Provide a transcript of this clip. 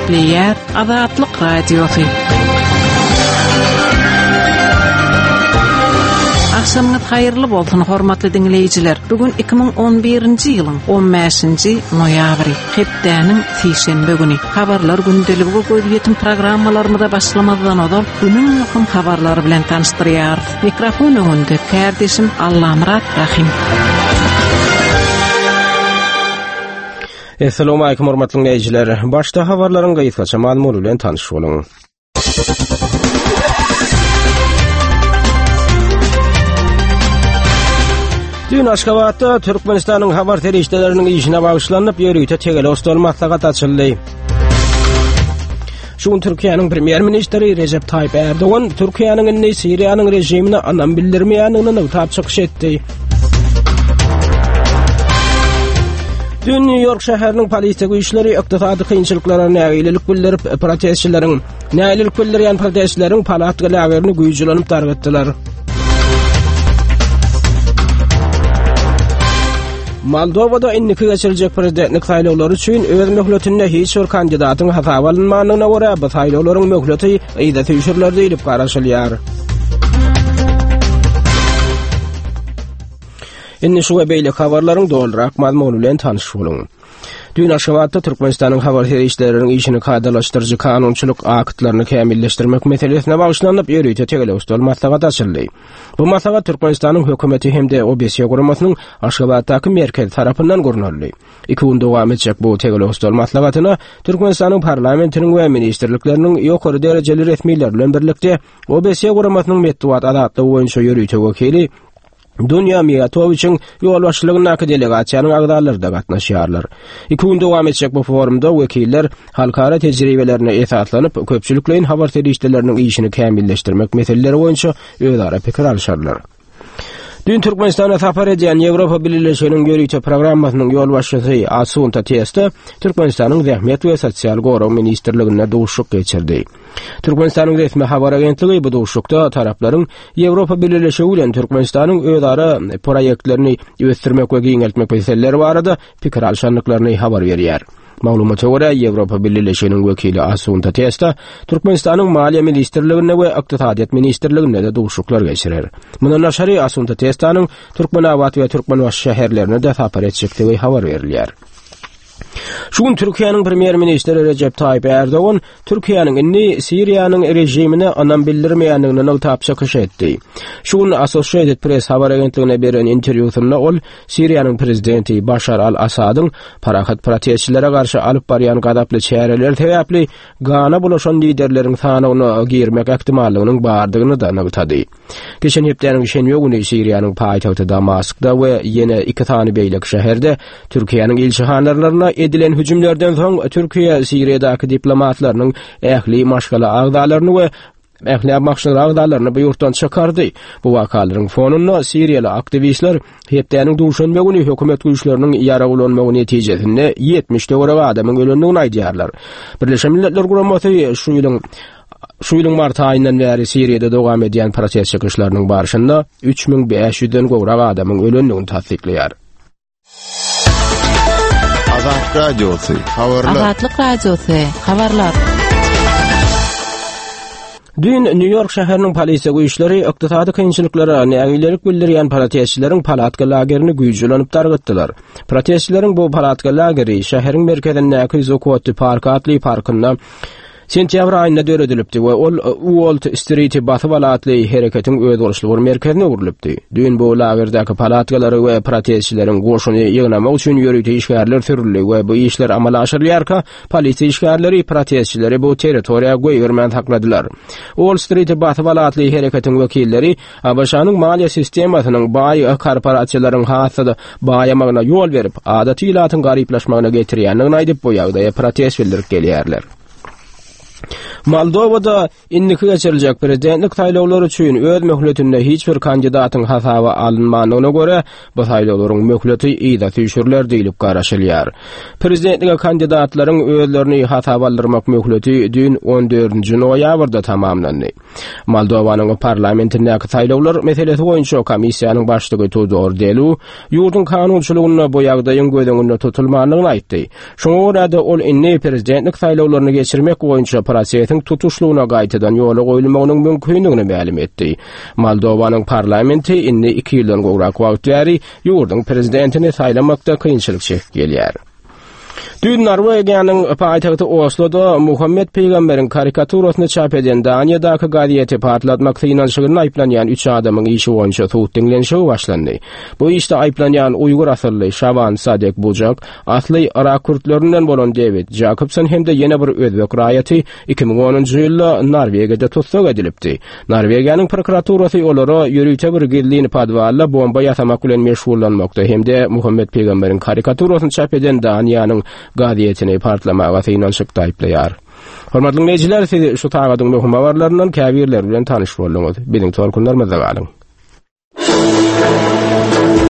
Eýär Azatlyk Radiosu. Akşamınız hayırlı bolsun hormatly dinleyijiler. Bugün 2011-nji ýylyň 15-nji noýabry, hepdeniň sişenbe güni. Habarlar gündeligi göýýetim programmalarymyza başlamazdan odan günüň muhim habarlary bilen tanıştyrýar. Mikrofon öňünde kardeşim Allamrat Rahim. Assalamu alaykum hormatly dinleyijiler. Başda habarlaryň gaýtgaça maglumaty bilen tanyş boluň. Dün Aşgabatda Türkmenistanyň habar terişdeleriniň işine bagşlanyp ýörüýte tegele ostol maslahat açyldy. Şuň Türkiýanyň premier ministri Recep Tayyip Erdogan Türkiýanyň indi Siriýanyň rejimine anam bildirmeýändigini tapşyryk etdi. Dün New York şäheriniň polisiýa güýçleri ykdysady kynçylyklara nägilik bildirip protestçileriň palatga lagerini güýjülanyp targatdylar. Moldovada inniki geçirecek prezidentlik saýlawlary üçin öz möhletinde hiç bir kandidatyň hasaba alınmagyna görä bu saýlawlaryň möhleti ýa-da tüýşürlerde edip garaşylýar. Indi şu beýle habarlaryň doldurak mazmuny bilen tanyş boluň. Dün Aşgabatda Türkmenistanyň habar terişleriniň işini kaydalaşdyrjy kanunçylyk aktlaryny kämilleşdirmek meselesine bagşlanyp ýörüýte tegele ostol maslahat açyldy. Bu maslahat Türkmenistanyň hökümeti hemde OBS guramasynyň Aşgabatdaky merkez tarapyndan gurnuldy. 2 gün dowam etjek bu tegele ostol maslahatyna Türkmenistanyň parlamentiniň we ministrlikleriniň ýokary derejeli resmiýler bilen birlikde OBS guramasynyň medeniýet adatly boýunça ýörüýte wekili Dünya Miyatoviç'in yol başçılığındaki delegasiýanyň agdarlary da gatnaşýarlar. 2 gün dowam etjek bu forumda wekiller halkara tejribelerine esaslanyp köpçüliklerin habar terişdeleriniň işini kämilleşdirmek meseleleri boýunça özara pikir alşarlar. Dün Türkmenistana sapar edýän Ýewropa Birleşiginiň ýörüýte programmasynyň ýol başçysy Asunta Testa Türkmenistanyň Zähmet we Sosial goraw ministrligine duşuk geçirdi. Türkmenistanyň resmi habar agentligi bu duşukda taraplaryň Ýewropa Birleşigi bilen Türkmenistanyň özara proýektlerini ýötürmek we giňeltmek meseleleri barada pikir alşanlyklaryny habar berýär. Maglumata görä Ýewropa Birleşiginiň wekili Asunta Testa Türkmenistanyň Maliýe ministrligine we Ykdysadyýat ministrligine de duşuklar geçirer. Mundan naşary Asunta Testanyň Türkmenawat we Türkmenbaş şäherlerine de sapar etjekdigi habar berilýär. Şuň Türkiýanyň premier ministri Recep Tayyip Erdogan Türkiýanyň indi Siriýanyň rejimine anam bildirmeýändigini tapşyryk etdi. Şuň Associated Press habar agentligine beren interwýusynda ol Siriýanyň prezidenti Bashar al-Asadyň parahat protestçilere garşy alyp barýan gadaply çäreler täpli gana bulaşan liderleriň sanawyny girmek ähtimallygynyň bardygyny da nagtady. Geçen hepdeniň şenýe güni Siriýanyň paýtagty Damaskda we ýene 2 tany beýlek şäherde Türkiýanyň ilçehanalaryna edilen hüjümlerden soň Türkiýe Siriýadaky diplomatlarynyň ähli maşgala agdalaryny we ähli maşgala agdalaryny bu ýurtdan çykardy. Bu wakalaryň fonuny Siriýaly aktivistler hepdeniň duşanma güni hökümet güýçleriniň ýaragulanmagy netijesinde 70 degere adamyň ölendigini aýdýarlar. Birleşen Milletler Guramasy şu ýylyň mart aýyndan beri Siriýada dowam edýän protest çykyşlarynyň barşynda 3500-den gowrak adamyň ölendigini tasdiklýar. Azatlyk Radiosu, habarlar. Dün New York şäheriniň polisiýa güýçleri ykdysady kynçylyklara nägilik bildirýän protestçileriň palatka lagerini güýjülanyp targatdylar. Protestçileriň bu palatka lageri şäheriň merkezindäki Zuccotti Park atly parkynda sentyabr aýynda döredilipdi we ol Wall Street'i basyp alatly hereketiň öz boluşly merkezine urulypdy. Dün bu lagerdaky palatgalary we protestçileriň goşuny ýygnamak üçin ýörüýte işgärler sürildi we bu işler amala aşyrylýarka polisiýa işgärleri protestçileri bu territoriýa goýbermän sakladylar. Wall Street'i basyp alatly hereketiň wekilleri Abaşanyň maliýe sistemasynyň baý korporasiýalaryň hasada baýamagyna ýol berip adaty ilatyň garyplaşmagyna getirýändigini aýdyp bu ýagdaýa protest bildirip gelýärler. Moldovada indiki geçirilecek prezidentlik saýlawlary üçin öz möhletinde hiç bir kandidatyň hasaby alınmagyna göre bu saýlawlaryň möhleti ýa-da tüýşürler diýilip garaşylýar. Prezidentlige kandidatlaryň özlerini hasaba aldyrmak möhleti dün 14-nji noýabrda tamamlandy. Moldowanyň parlamentindäki saýlawlar meselesi boýunça komissiýanyň başlygy Tudor Delu ýurdun kanunçylygyna bu ýagdaýyň göz tutulmagyny aýtdy. Şoňa görä de ol inni prezidentlik saýlawlaryny geçirmek boýunça prosesiň tutuşluğuna gaýtadan ýola goýulmagynyň mümkinligini ma'lum etdi. Moldowanyň parlamenti inni 2 ýyldan gowrak wagt ýary ýurdun prezidentini saýlamakda kynçylyk çekip gelýär. Dün Norwegiýanyň paýtagty Osloda Muhammed Peýgamberiň karikaturasyny çap eden Daniýadaky gaziýeti patlatmak synanşygyny aýplanýan 3 adamyň işi boýunça suwut diňlenşigi başlandy. Bu işde aýplanýan Uýgur asylly Şaban Sadek Bujak, asly Irak kurtlerinden bolan David Jacobson hem de ýene bir özbek raýaty 2010-njy ýylda Norwegiýada tutsak edilipdi. Norwegiýanyň prokuraturasy olara ýürüýte bir gizlini padwalla bomba ýasamak bilen meşgullanmakda hem de Muhammed Peýgamberiň karikaturasyny çap eden Daniýanyň gaziýetini partlamaga synanşykda aýplaýar. Hormatly dinleýijiler, sizi şu tagadyň möhüm habarlaryndan käbirler bilen tanyş boldyňyz. Biziň torkunlarymyza galyň.